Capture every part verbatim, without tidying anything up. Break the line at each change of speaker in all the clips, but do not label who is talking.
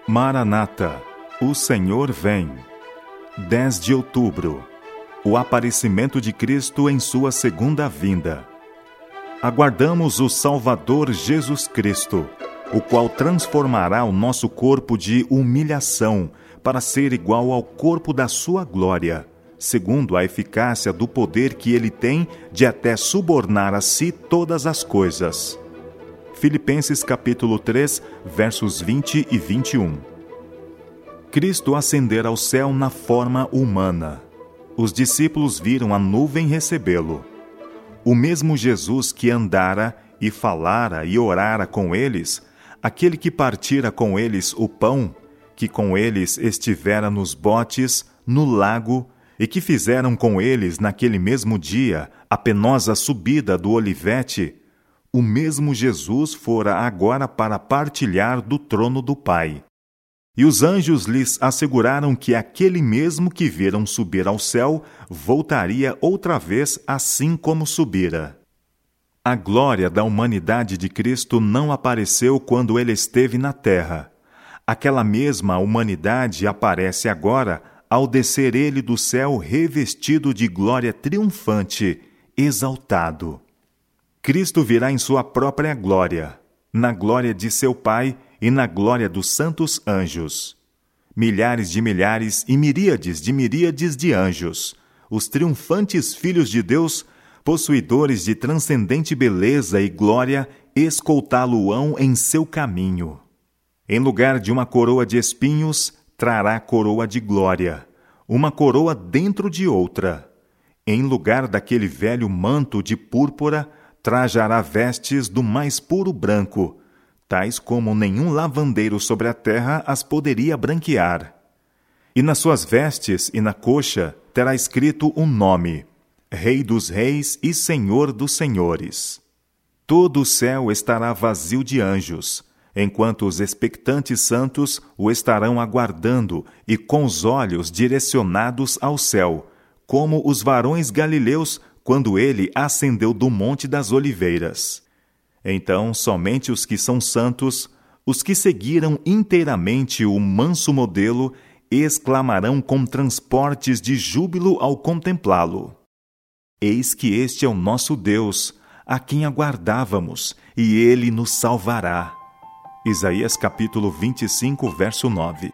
Maranata, o Senhor vem. dez de outubro. O aparecimento de Cristo em sua segunda vinda. Aguardamos o Salvador Jesus Cristo, o qual transformará o nosso corpo de humilhação para ser igual ao corpo da sua glória, segundo a eficácia do poder que ele tem de até subornar a si todas as coisas. Filipenses capítulo três, versos vinte e vinte e um. Cristo ascendera ao céu na forma humana. Os discípulos viram a nuvem recebê-lo. O mesmo Jesus que andara e falara e orara com eles, aquele que partira com eles o pão, que com eles estivera nos botes, no lago, e que fizeram com eles naquele mesmo dia a penosa subida do Olivete, o mesmo Jesus fora agora para partilhar do trono do Pai. E os anjos lhes asseguraram que aquele mesmo que viram subir ao céu voltaria outra vez assim como subira. A glória da humanidade de Cristo não apareceu quando ele esteve na terra. Aquela mesma humanidade aparece agora ao descer ele do céu revestido de glória triunfante, exaltado. Cristo virá em sua própria glória, na glória de seu Pai e na glória dos santos anjos. Milhares de milhares e miríades de miríades de anjos, os triunfantes filhos de Deus, possuidores de transcendente beleza e glória, escoltá-lo-ão em seu caminho. Em lugar de uma coroa de espinhos, trará coroa de glória, uma coroa dentro de outra. Em lugar daquele velho manto de púrpura, trajará vestes do mais puro branco, tais como nenhum lavandeiro sobre a terra as poderia branquear. E nas suas vestes e na coxa terá escrito um nome: Rei dos Reis e Senhor dos Senhores. Todo o céu estará vazio de anjos, enquanto os expectantes santos o estarão aguardando e com os olhos direcionados ao céu, como os varões galileus quando ele ascendeu do Monte das Oliveiras. Então, somente os que são santos, os que seguiram inteiramente o manso modelo, exclamarão com transportes de júbilo ao contemplá-lo: Eis que este é o nosso Deus, a quem aguardávamos, e ele nos salvará. Isaías capítulo vinte e cinco, verso nove.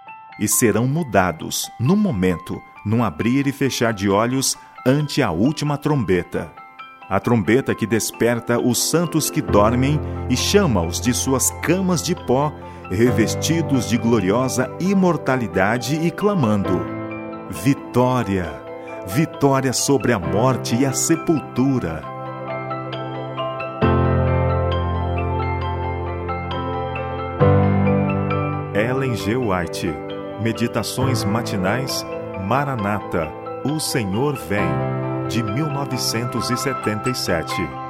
E serão mudados, num momento, num abrir e fechar de olhos, ante a última trombeta. A trombeta que desperta os santos que dormem e chama-os de suas camas de pó, revestidos de gloriosa imortalidade e clamando: Vitória! Vitória sobre a morte e a sepultura! Ellen G. White. Meditações matinais, Maranata, o Senhor vem, de mil novecentos e setenta e sete.